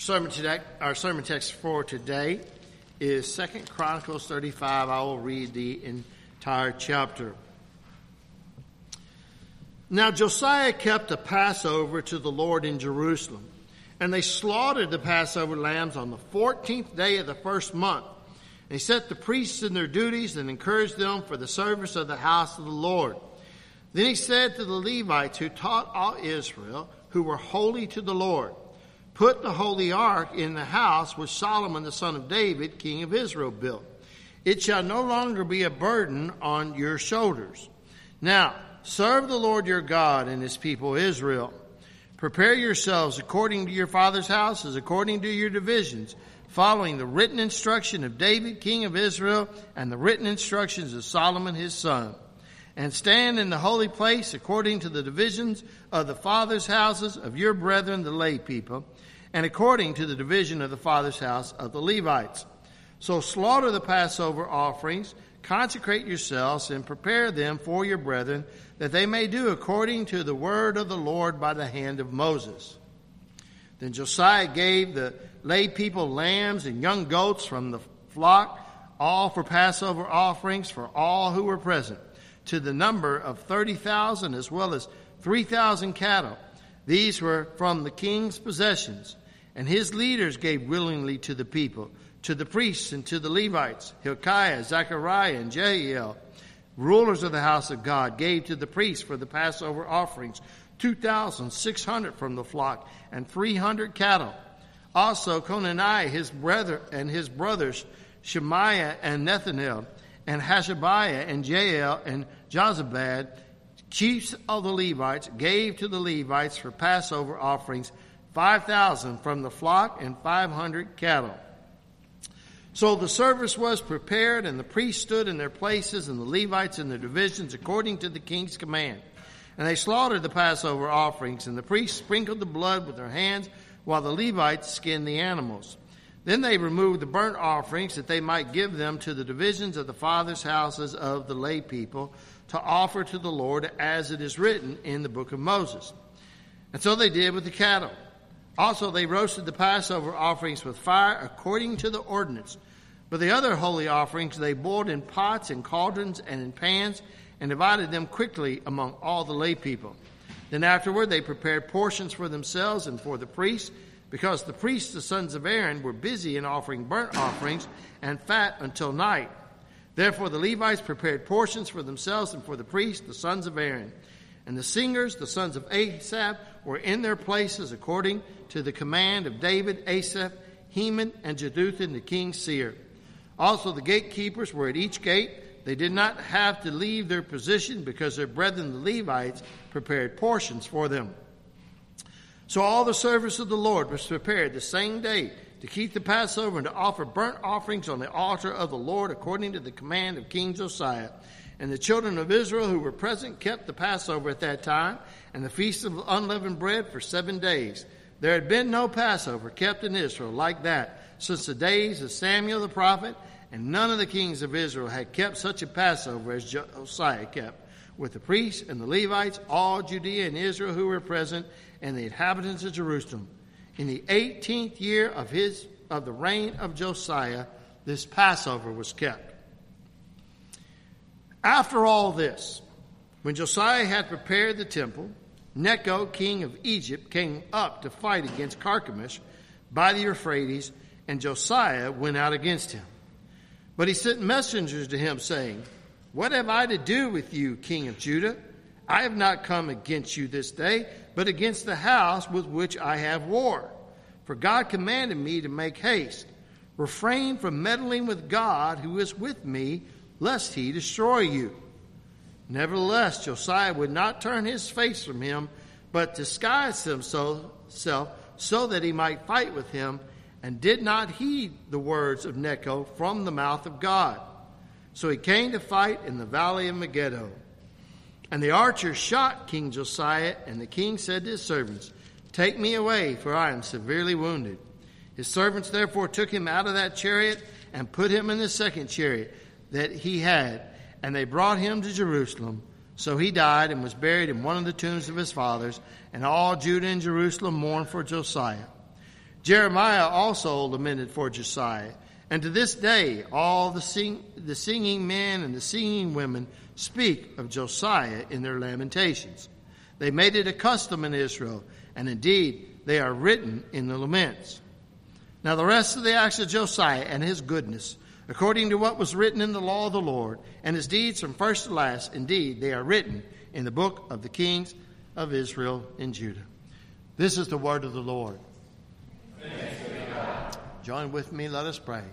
Our sermon text for today is 2 Chronicles 35. I will read the entire chapter. Now Josiah kept a Passover to the Lord in Jerusalem, and they slaughtered the Passover lambs on the 14th day of the first month. And he set the priests in their duties and encouraged them for the service of the house of the Lord. Then he said to the Levites who taught all Israel, who were holy to the Lord, "Put the holy ark in the house which Solomon the son of David, king of Israel, built. It shall no longer be a burden on your shoulders. Now, serve the Lord your God and his people Israel. Prepare yourselves according to your father's houses, according to your divisions, following the written instruction of David, king of Israel, and the written instructions of Solomon his son. And stand in the holy place according to the divisions of the fathers' houses of your brethren, the lay people, and according to the division of the father's house of the Levites. So slaughter the Passover offerings, consecrate yourselves, and prepare them for your brethren, that they may do according to the word of the Lord by the hand of Moses." Then Josiah gave the lay people lambs and young goats from the flock, all for Passover offerings for all who were present, to the number of 30,000, as well as 3,000 cattle. These were from the king's possessions. And his leaders gave willingly to the people, to the priests and to the Levites. Hilkiah, Zechariah, and Jehiel, rulers of the house of God, gave to the priests for the Passover offerings 2,600 from the flock and 300 cattle. Also Conaniah, his brother, and his brothers Shemaiah and Nethanel, and Hashabiah and Jael and Jozabad, chiefs of the Levites, gave to the Levites for Passover offerings 5,000 from the flock and 500 cattle. So the service was prepared, and the priests stood in their places, and the Levites in their divisions, according to the king's command. And they slaughtered the Passover offerings, and the priests sprinkled the blood with their hands, while the Levites skinned the animals. Then they removed the burnt offerings, that they might give them to the divisions of the fathers' houses of the lay people, to offer to the Lord, as it is written in the book of Moses. And so they did with the cattle. Also they roasted the Passover offerings with fire, according to the ordinance. But the other holy offerings they boiled in pots and cauldrons and in pans, and divided them quickly among all the lay people. Then afterward they prepared portions for themselves and for the priests, because the priests, the sons of Aaron, were busy in offering burnt offerings and fat until night. Therefore the Levites prepared portions for themselves and for the priests, the sons of Aaron. And the singers, the sons of Asaph, were in their places according to the command of David, Asaph, Heman, and Jeduthun, the king's seer. Also the gatekeepers were at each gate. They did not have to leave their position, because their brethren the Levites prepared portions for them. So all the service of the Lord was prepared the same day to keep the Passover and to offer burnt offerings on the altar of the Lord according to the command of King Josiah. And the children of Israel who were present kept the Passover at that time and the feast of unleavened bread for 7 days. There had been no Passover kept in Israel like that since the days of Samuel the prophet, and none of the kings of Israel had kept such a Passover as Josiah kept, with the priests and the Levites, all Judea and Israel who were present, and the inhabitants of Jerusalem. In the 18th year of the reign of Josiah, this Passover was kept. After all this, when Josiah had prepared the temple, Necho, king of Egypt, came up to fight against Carchemish by the Euphrates, and Josiah went out against him. But he sent messengers to him, saying, "What have I to do with you, king of Judah? I have not come against you this day, but against the house with which I have war. For God commanded me to make haste. Refrain from meddling with God who is with me, lest he destroy you." Nevertheless, Josiah would not turn his face from him, but disguised himself so that he might fight with him, and did not heed the words of Necho from the mouth of God. So he came to fight in the valley of Megiddo. And the archers shot King Josiah, and the king said to his servants, "Take me away, for I am severely wounded." His servants therefore took him out of that chariot and put him in the second chariot that he had, and they brought him to Jerusalem. So he died and was buried in one of the tombs of his fathers, and all Judah and Jerusalem mourned for Josiah. Jeremiah also lamented for Josiah. And to this day, all the singing men and the singing women speak of Josiah in their lamentations. They made it a custom in Israel, and indeed they are written in the laments. Now the rest of the acts of Josiah and his goodness, according to what was written in the law of the Lord, and his deeds from first to last, indeed they are written in the book of the kings of Israel and Judah. This is the word of the Lord. Thanks be to God. Join with me, let us pray.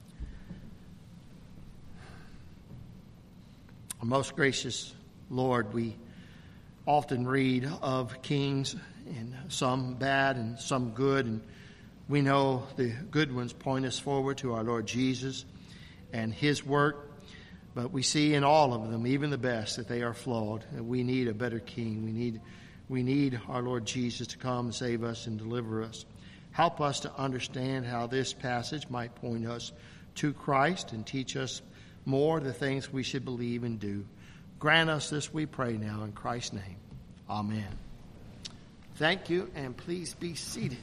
Our most gracious Lord, we often read of kings, and some bad and some good, and we know the good ones point us forward to our Lord Jesus and his work, but we see in all of them, even the best, that they are flawed, and we need a better king. We need our Lord Jesus to come and save us and deliver us. Help us to understand how this passage might point us to Christ and teach us more the things we should believe and do. Grant us this, we pray now, in Christ's name. Amen. Thank you, and please be seated.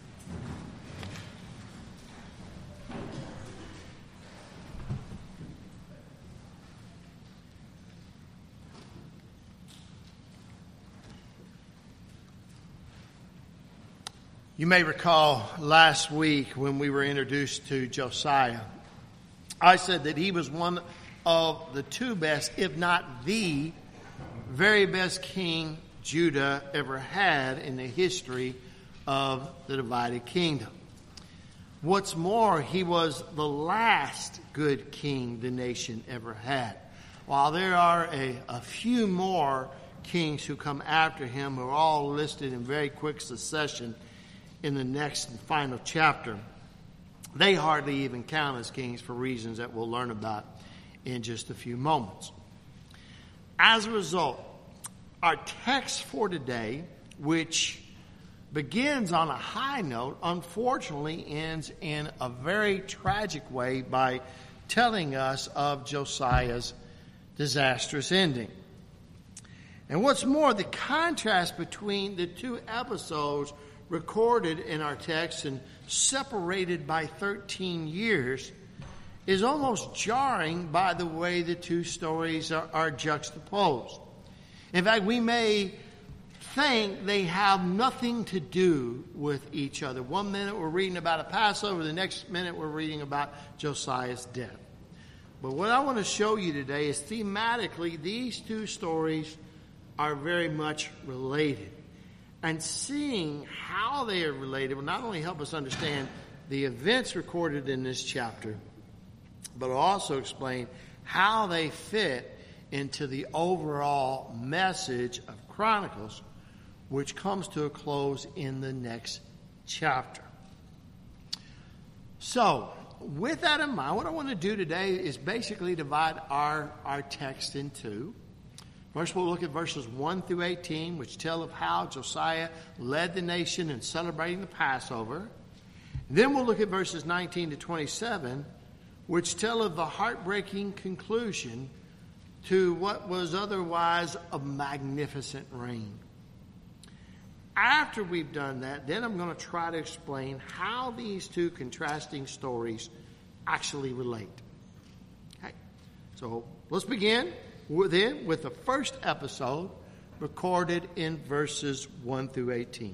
You may recall last week when we were introduced to Josiah, I said that he was one of the two best, if not the very best king Judah ever had in the history of the divided kingdom. What's more, he was the last good king the nation ever had. While there are a few more kings who come after him who are all listed in very quick succession in the next and final chapter, they hardly even count as kings for reasons that we'll learn about in just a few moments. As a result, our text for today, which begins on a high note, unfortunately ends in a very tragic way by telling us of Josiah's disastrous ending. And what's more, the contrast between the two episodes recorded in our text and separated by 13 years is almost jarring by the way the two stories are juxtaposed. In fact, we may think they have nothing to do with each other. One minute we're reading about a Passover, the next minute we're reading about Josiah's death. But what I want to show you today is thematically these two stories are very much related. And seeing how they are related will not only help us understand the events recorded in this chapter, but will also explain how they fit into the overall message of Chronicles, which comes to a close in the next chapter. So, with that in mind, what I want to do today is basically divide our text in two. First, we'll look at verses 1 through 18, which tell of how Josiah led the nation in celebrating the Passover. Then we'll look at verses 19 to 27, which tell of the heartbreaking conclusion to what was otherwise a magnificent reign. After we've done that, then I'm going to try to explain how these two contrasting stories actually relate. Okay, so let's begin with the first episode recorded in verses 1 through 18.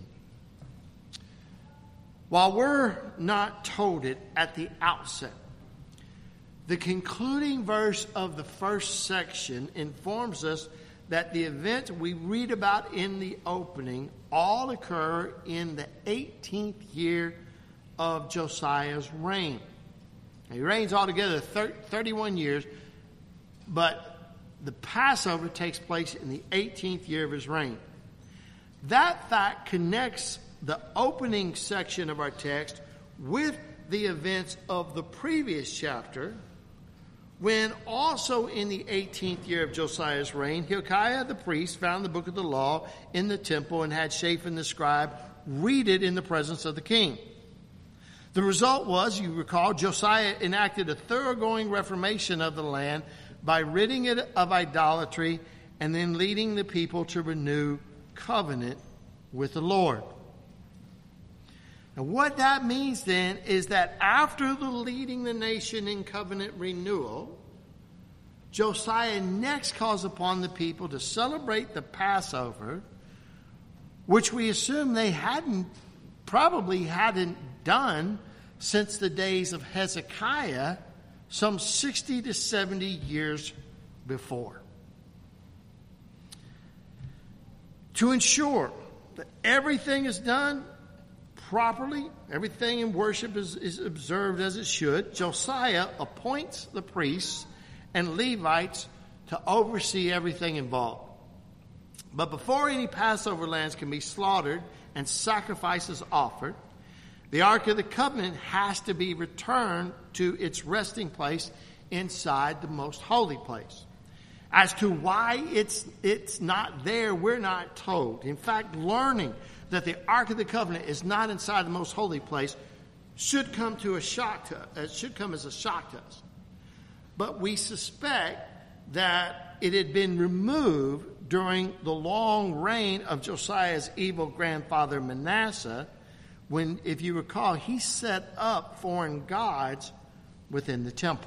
While we're not told it at the outset, the concluding verse of the first section informs us that the events we read about in the opening all occur in the 18th year of Josiah's reign. Now, he reigns altogether 31 years, but the Passover takes place in the 18th year of his reign. That fact connects the opening section of our text with the events of the previous chapter, when also in the 18th year of Josiah's reign, Hilkiah the priest found the book of the law in the temple and had Shaphan the scribe read it in the presence of the king. The result was, you recall, Josiah enacted a thoroughgoing reformation of the land by ridding it of idolatry and then leading the people to renew covenant with the Lord. And what that means then is that after the leading the nation in covenant renewal, Josiah next calls upon the people to celebrate the Passover, which we assume they probably hadn't done since the days of Hezekiah, some 60 to 70 years before. To ensure that everything is done properly, everything in worship is observed as it should, Josiah appoints the priests and Levites to oversee everything involved. But before any Passover lambs can be slaughtered and sacrifices offered, the Ark of the Covenant has to be returned to its resting place inside the most holy place. As to why it's not there, we're not told. In fact, learning that the Ark of the Covenant is not inside the most holy place should come as a shock to us. But we suspect that it had been removed during the long reign of Josiah's evil grandfather Manasseh, when, if you recall, he set up foreign gods within the temple.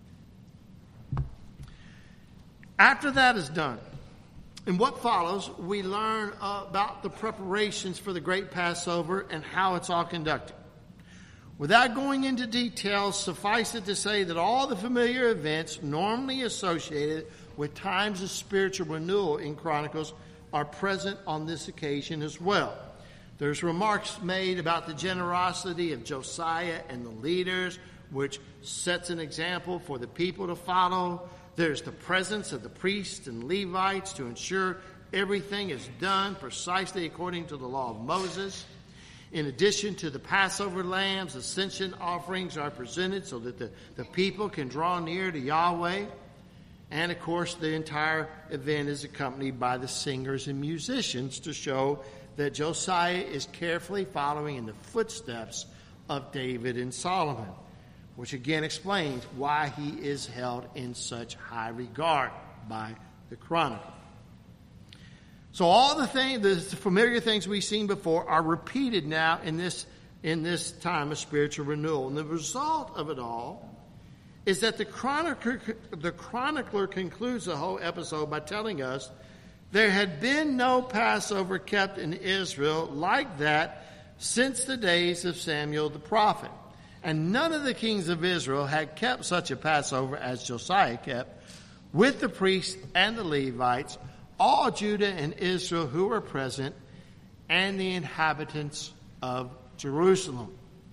After that is done, in what follows, we learn about the preparations for the great Passover and how it's all conducted. Without going into details, suffice it to say that all the familiar events normally associated with times of spiritual renewal in Chronicles are present on this occasion as well. There's remarks made about the generosity of Josiah and the leaders, which sets an example for the people to follow. There's the presence of the priests and Levites to ensure everything is done precisely according to the law of Moses. In addition to the Passover lambs, ascension offerings are presented so that the people can draw near to Yahweh. And, of course, the entire event is accompanied by the singers and musicians to show that Josiah is carefully following in the footsteps of David and Solomon, which again explains why he is held in such high regard by the Chronicle. So all the familiar things we've seen before are repeated now in this time of spiritual renewal. And the result of it all is that the chronicler concludes the whole episode by telling us there had been no Passover kept in Israel like that since the days of Samuel the prophet. And none of the kings of Israel had kept such a Passover as Josiah kept, with the priests and the Levites, all Judah and Israel who were present, and the inhabitants of Jerusalem.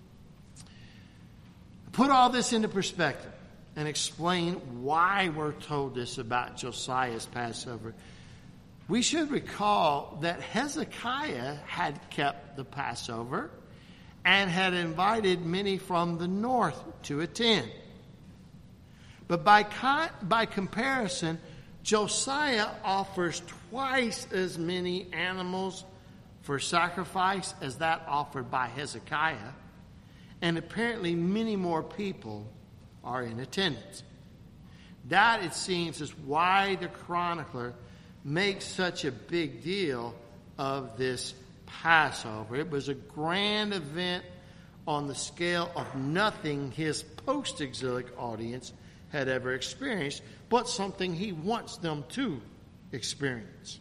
Put all this into perspective and explain why we're told this about Josiah's Passover. We should recall that Hezekiah had kept the Passover and had invited many from the north to attend. But by comparison, Josiah offers twice as many animals for sacrifice as that offered by Hezekiah, and apparently many more people are in attendance. That, it seems, is why the chronicler makes such a big deal of this Passover. It was a grand event on the scale of nothing his post-exilic audience had ever experienced, but something he wants them to experience.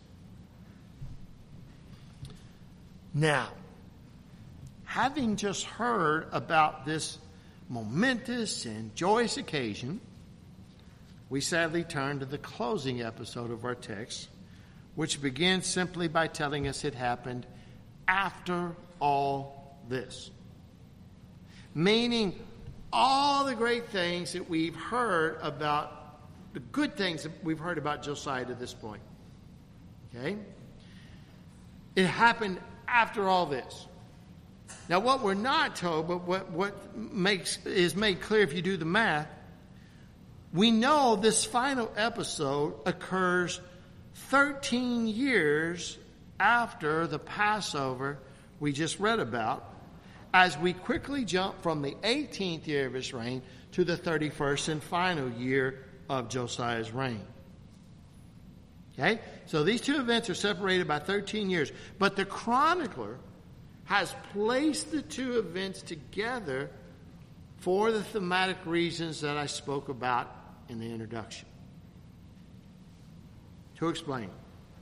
Now, having just heard about this momentous and joyous occasion, we sadly turn to the closing episode of our text, which begins simply by telling us it happened after all this. Meaning all the great things that we've heard about, the good things that we've heard about Josiah to this point. Okay? It happened after all this. Now, what we're not told, but what is made clear if you do the math, we know this final episode occurs 13 years after the Passover we just read about, as we quickly jump from the 18th year of his reign to the 31st and final year of Josiah's reign. Okay? So these two events are separated by 13 years. But the chronicler has placed the two events together for the thematic reasons that I spoke about in the introduction. To explain,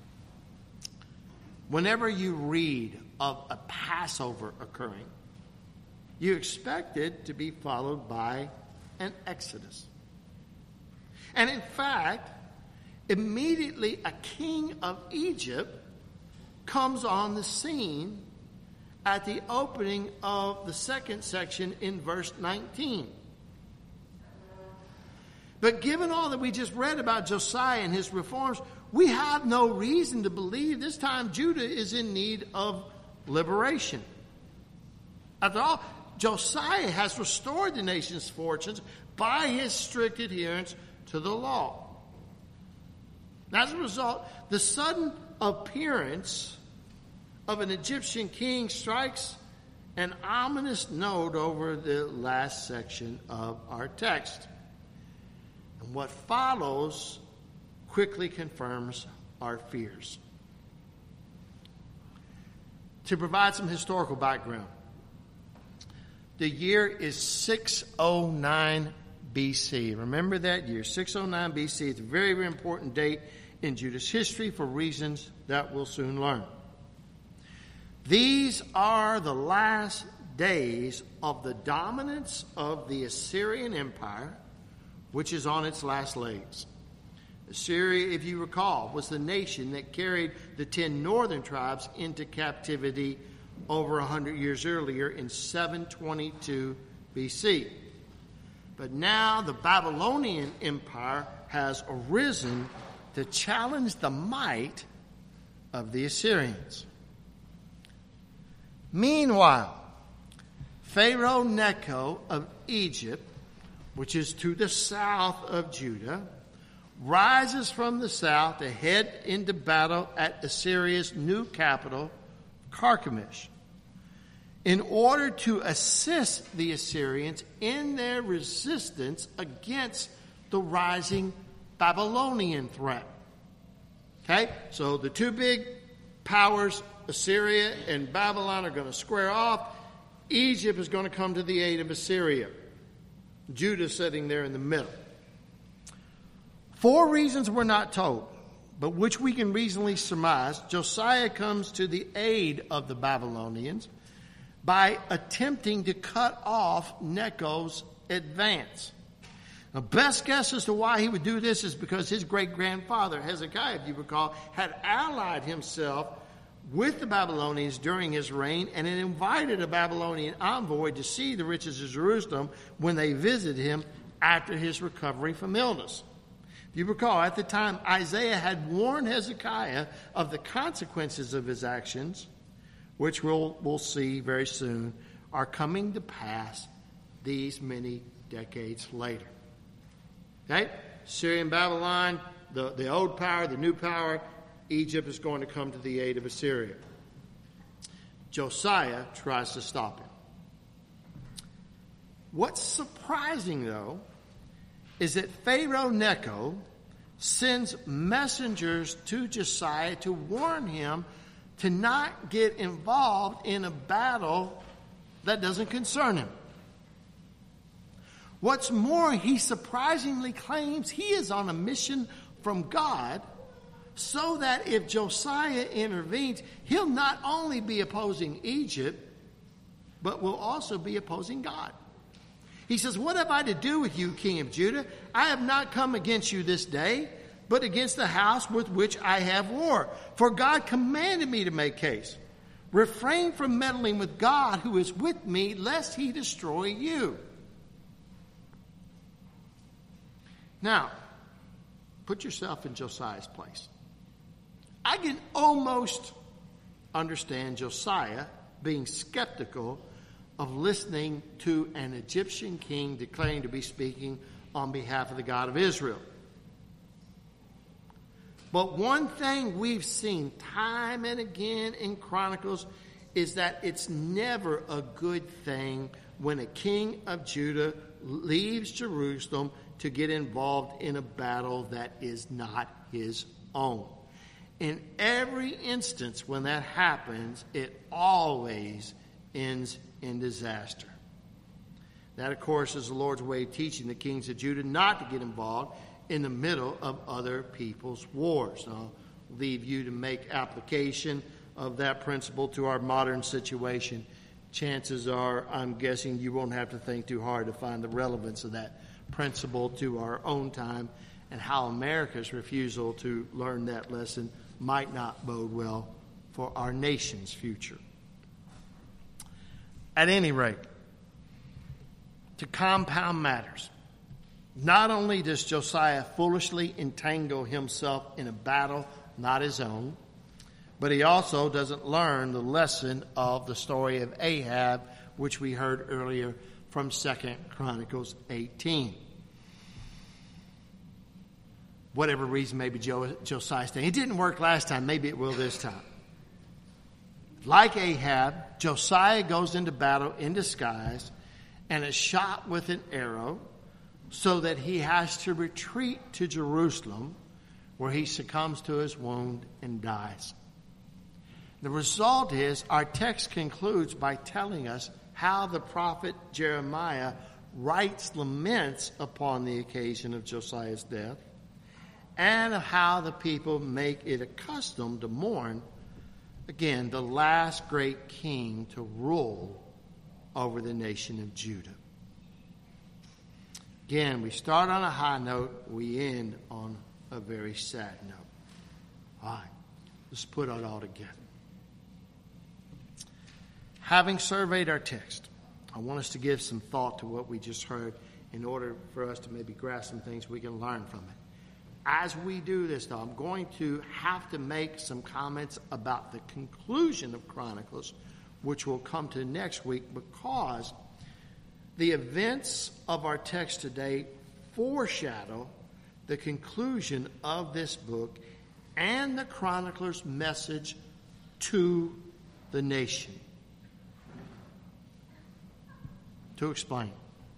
whenever you read of a Passover occurring, you expect it to be followed by an Exodus. And in fact, immediately a king of Egypt comes on the scene at the opening of the second section in verse 19. But given all that we just read about Josiah and his reforms, we have no reason to believe this time Judah is in need of liberation. After all, Josiah has restored the nation's fortunes by his strict adherence to the law. As a result, the sudden appearance of an Egyptian king strikes an ominous note over the last section of our text. And what follows quickly confirms our fears. To provide some historical background, the year is 609 BC. Remember that year, 609 BC. It's a very, very important date in Judah's history for reasons that we'll soon learn. These are the last days of the dominance of the Assyrian Empire, which is on its last legs. Assyria, if you recall, was the nation that carried the 10 northern tribes into captivity over 100 years earlier in 722 BC. But now the Babylonian Empire has arisen to challenge the might of the Assyrians. Meanwhile, Pharaoh Necho of Egypt, which is to the south of Judah, rises from the south to head into battle at Assyria's new capital, Carchemish, in order to assist the Assyrians in their resistance against the rising Babylonian threat. Okay, so the two big powers, Assyria and Babylon, are going to square off. Egypt is going to come to the aid of Assyria. Judah sitting there in the middle. 4 reasons we're not told, but which we can reasonably surmise. Josiah comes to the aid of the Babylonians by attempting to cut off Necho's advance. The best guess as to why he would do this is because his great-grandfather, Hezekiah, if you recall, had allied himself with the Babylonians during his reign and had invited a Babylonian envoy to see the riches of Jerusalem when they visited him after his recovery from illness. If you recall, at the time, Isaiah had warned Hezekiah of the consequences of his actions, which we'll see very soon, are coming to pass these many decades later. Okay? Syria and Babylon, the old power, the new power, Egypt is going to come to the aid of Assyria. Josiah tries to stop him. What's surprising, though, is that Pharaoh Necho sends messengers to Josiah to warn him to not get involved in a battle that doesn't concern him. What's more, he surprisingly claims he is on a mission from God, so that if Josiah intervenes, he'll not only be opposing Egypt, but will also be opposing God. He says, "What have I to do with you, King of Judah? I have not come against you this day, but against the house with which I have war. For God commanded me to make case. Refrain from meddling with God who is with me, lest he destroy you." Now, put yourself in Josiah's place. I can almost understand Josiah being skeptical of listening to an Egyptian king declaring to be speaking on behalf of the God of Israel. But one thing we've seen time and again in Chronicles is that it's never a good thing when a king of Judah leaves Jerusalem to get involved in a battle that is not his own. In every instance when that happens, it always ends in disaster. That, of course, is the Lord's way of teaching the kings of Judah not to get involved in the middle of other people's wars. I'll leave you to make application of that principle to our modern situation. Chances are, I'm guessing you won't have to think too hard to find the relevance of that principle to our own time, and how America's refusal to learn that lesson might not bode well for our nation's future. At any rate, to compound matters, not only does Josiah foolishly entangle himself in a battle not his own, but he also doesn't learn the lesson of the story of Ahab, which we heard earlier from 2 Chronicles 18. Whatever reason, maybe Josiah's saying, it didn't work last time, maybe it will this time. Like Ahab, Josiah goes into battle in disguise and is shot with an arrow so that he has to retreat to Jerusalem, where he succumbs to his wound and dies. The result is, our text concludes by telling us how the prophet Jeremiah writes laments upon the occasion of Josiah's death, and of how the people make it a custom to mourn, again, the last great king to rule over the nation of Judah. Again, we start on a high note, we end on a very sad note. All right, let's put it all together. Having surveyed our text, I want us to give some thought to what we just heard in order for us to maybe grasp some things we can learn from it. As we do this, though, I'm going to have to make some comments about the conclusion of Chronicles, which we'll come to next week, because the events of our text today foreshadow the conclusion of this book and the chronicler's message to the nation. To explain,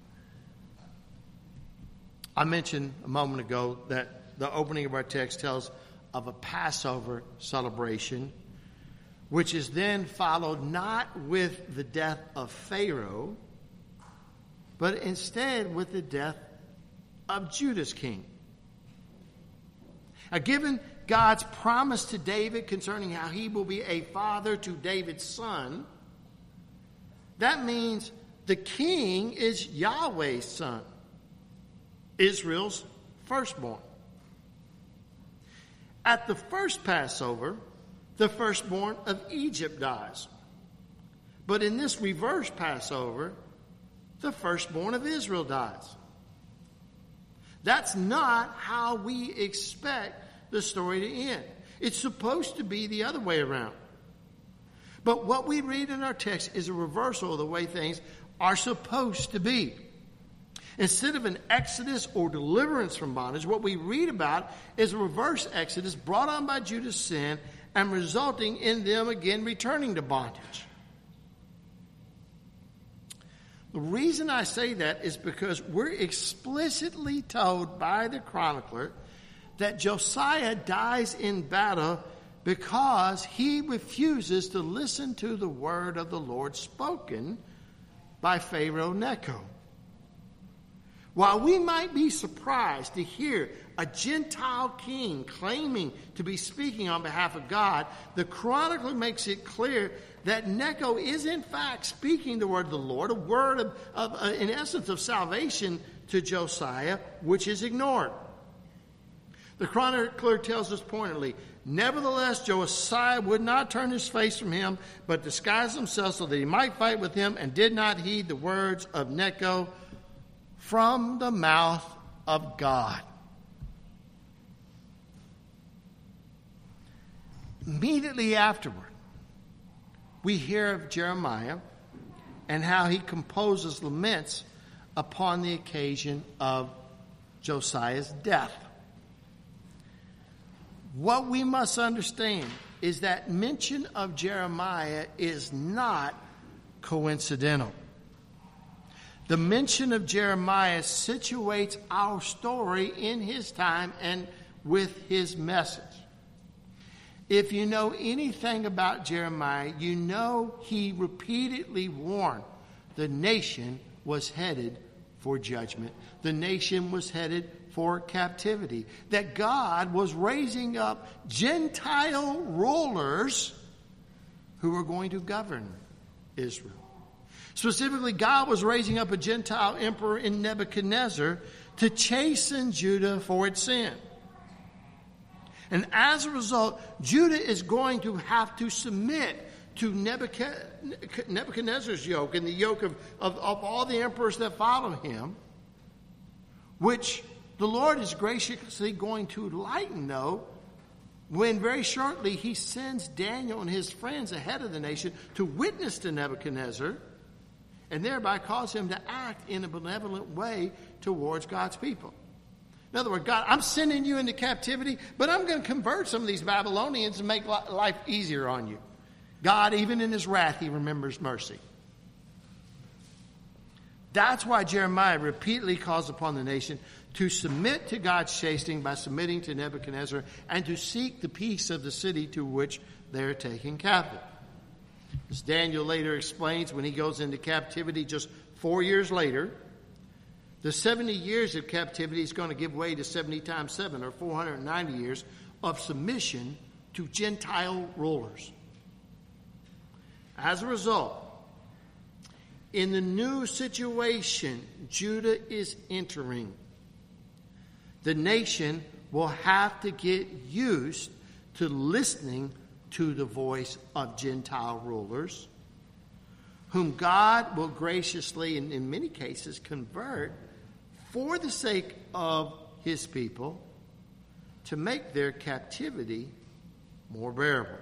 I mentioned a moment ago that the opening of our text tells of a Passover celebration, which is then followed not with the death of Pharaoh, but instead with the death of Judah's king. Now, given God's promise to David concerning how he will be a father to David's son, that means the king is Yahweh's son, Israel's firstborn. At the first Passover, the firstborn of Egypt dies. But in this reverse Passover, the firstborn of Israel dies. That's not how we expect the story to end. It's supposed to be the other way around. But what we read in our text is a reversal of the way things are supposed to be. Instead of an exodus or deliverance from bondage, what we read about is a reverse exodus brought on by Judah's sin and resulting in them again returning to bondage. The reason I say that is because we're explicitly told by the chronicler that Josiah dies in battle because he refuses to listen to the word of the Lord spoken by Pharaoh Necho. While we might be surprised to hear a Gentile king claiming to be speaking on behalf of God, the chronicler makes it clear that Necho is in fact speaking the word of the Lord, a word of in essence of salvation to Josiah, which is ignored. The chronicler tells us pointedly, nevertheless, Josiah would not turn his face from him, but disguised himself so that he might fight with him, and did not heed the words of Necho from the mouth of God. Immediately afterward, we hear of Jeremiah and how he composes laments upon the occasion of Josiah's death. What we must understand is that mention of Jeremiah is not coincidental. The mention of Jeremiah situates our story in his time and with his message. If you know anything about Jeremiah, you know he repeatedly warned the nation was headed for judgment. The nation was headed for captivity. That God was raising up Gentile rulers who were going to govern Israel. Specifically, God was raising up a Gentile emperor in Nebuchadnezzar to chasten Judah for its sin. And as a result, Judah is going to have to submit to Nebuchadnezzar's yoke and the yoke of all the emperors that follow him, which the Lord is graciously going to lighten, though, when very shortly he sends Daniel and his friends ahead of the nation to witness to Nebuchadnezzar and thereby cause him to act in a benevolent way towards God's people. In other words, God, I'm sending you into captivity, but I'm going to convert some of these Babylonians and make life easier on you. God, even in his wrath, he remembers mercy. That's why Jeremiah repeatedly calls upon the nation to submit to God's chastening by submitting to Nebuchadnezzar and to seek the peace of the city to which they're taken captive. As Daniel later explains, when he goes into captivity just 4 years later, the 70 years of captivity is going to give way to 70 times 7, or 490 years of submission to Gentile rulers. As a result, in the new situation Judah is entering, the nation will have to get used to listening to the voice of Gentile rulers, whom God will graciously, and in many cases, convert for the sake of his people to make their captivity more bearable.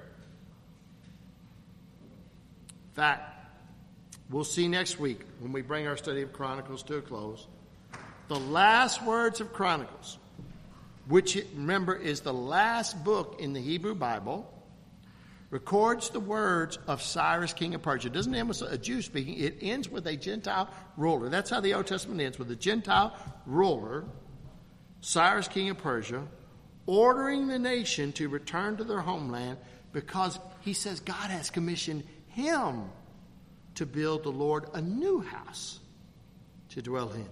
In fact, we'll see next week when we bring our study of Chronicles to a close. The last words of Chronicles, which, remember, is the last book in the Hebrew Bible, records the words of Cyrus, king of Persia. It doesn't end with a Jew speaking. It ends with a Gentile ruler. That's how the Old Testament ends, with a Gentile ruler, Cyrus, king of Persia, ordering the nation to return to their homeland because he says God has commissioned him to build the Lord a new house to dwell in.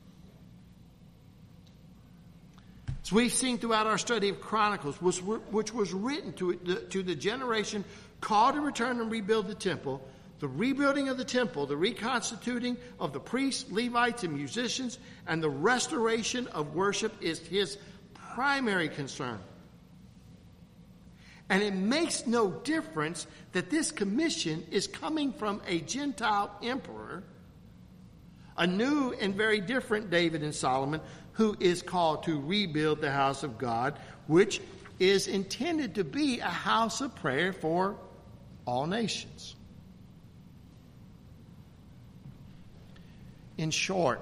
As we've seen throughout our study of Chronicles, which was written to the generation called to return and rebuild the temple, the rebuilding of the temple, the reconstituting of the priests, Levites, and musicians, and the restoration of worship is his primary concern. And it makes no difference that this commission is coming from a Gentile emperor, a new and very different David and Solomon, who is called to rebuild the house of God, which is intended to be a house of prayer for all nations. In short,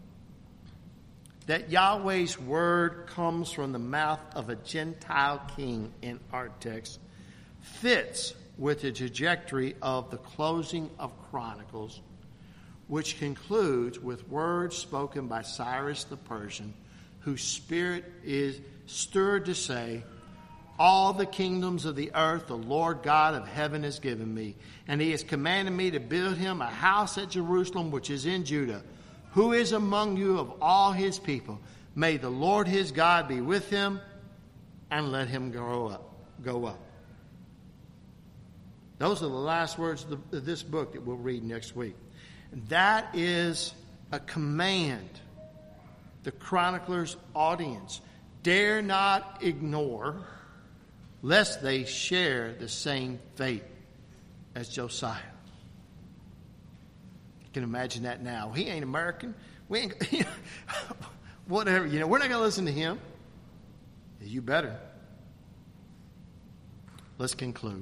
that Yahweh's word comes from the mouth of a Gentile king in our text fits with the trajectory of the closing of Chronicles, which concludes with words spoken by Cyrus the Persian, whose spirit is stirred to say, "All the kingdoms of the earth the Lord God of heaven has given me, and he has commanded me to build him a house at Jerusalem, which is in Judah. Who is among you of all his people? May the Lord his God be with him, and let him go up." Those are the last words of this book that we'll read next week. That is a command the chronicler's audience dare not ignore, lest they share the same fate as Josiah. You can imagine that now. He ain't American. We ain't, whatever. We're not going to listen to him. You better. Let's conclude.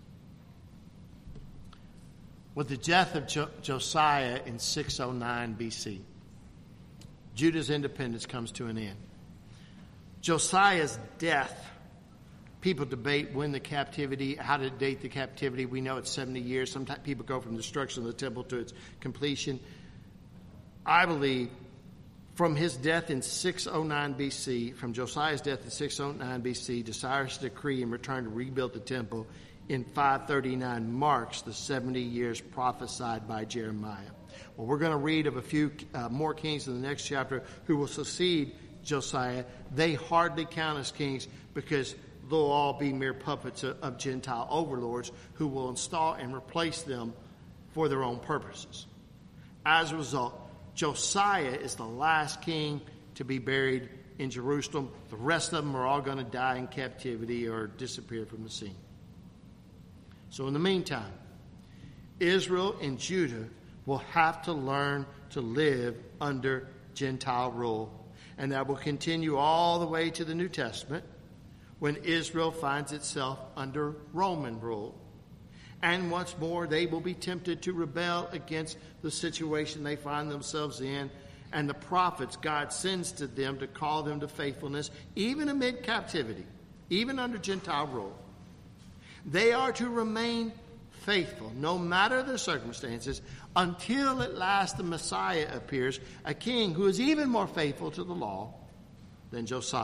With the death of Josiah in 609 BC, Judah's independence comes to an end. Josiah's death, people debate when the captivity, how to date the captivity. We know it's 70 years. Sometimes people go from the destruction of the temple to its completion. I believe From his death in 609 BC, from Josiah's death in 609 BC to Cyrus' decree and return to rebuild the temple in 539 marks the 70 years prophesied by Jeremiah. Well, we're going to read of a few more kings in the next chapter who will succeed Josiah. They hardly count as kings because they'll all be mere puppets of Gentile overlords who will install and replace them for their own purposes. As a result, Josiah is the last king to be buried in Jerusalem. The rest of them are all going to die in captivity or disappear from the scene. So in the meantime, Israel and Judah will have to learn to live under Gentile rule. And that will continue all the way to the New Testament when Israel finds itself under Roman rule. And once more, they will be tempted to rebel against the situation they find themselves in. And the prophets God sends to them to call them to faithfulness, even amid captivity, even under Gentile rule. They are to remain faithful, no matter the circumstances, until at last the Messiah appears, a king who is even more faithful to the law than Josiah.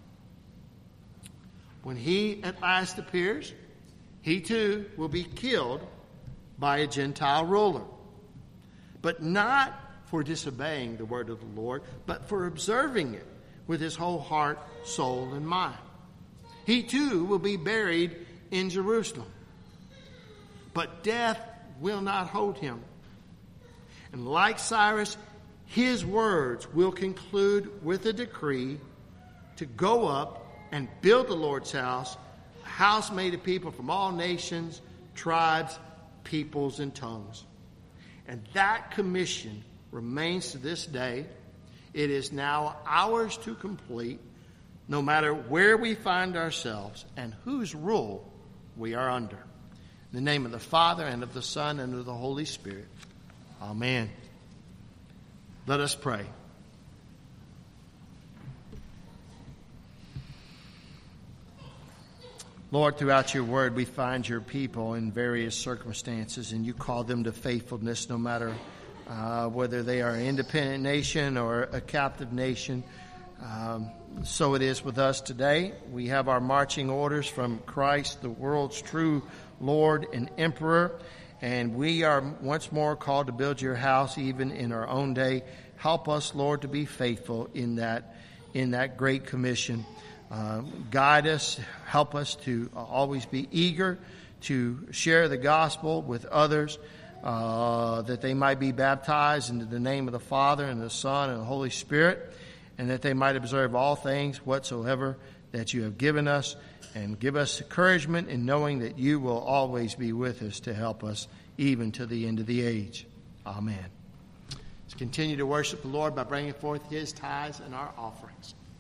When he at last appears, he too will be killed by a Gentile ruler. But not for disobeying the word of the Lord, but for observing it with his whole heart, soul, and mind. He too will be buried in Jerusalem. But death will not hold him. And like Cyrus, his words will conclude with a decree to go up and build the Lord's house, a house made of people from all nations, tribes, peoples, and tongues. And that commission remains to this day. It is now ours to complete, no matter where we find ourselves and whose rule we are under. In the name of the Father, and of the Son, and of the Holy Spirit. Amen. Let us pray. Lord, throughout your word, we find your people in various circumstances, and you call them to faithfulness no matter whether they are an independent nation or a captive nation. So it is with us today. We have our marching orders from Christ, the world's true Lord and Emperor, and we are once more called to build your house even in our own day. Help us, Lord, to be faithful in that great commission. Guide us, help us to always be eager to share the gospel with others, that they might be baptized into the name of the Father and the Son and the Holy Spirit, and that they might observe all things whatsoever that you have given us, and give us encouragement in knowing that you will always be with us to help us even to the end of the age. Amen. Let's continue to worship the Lord by bringing forth his tithes and our offerings.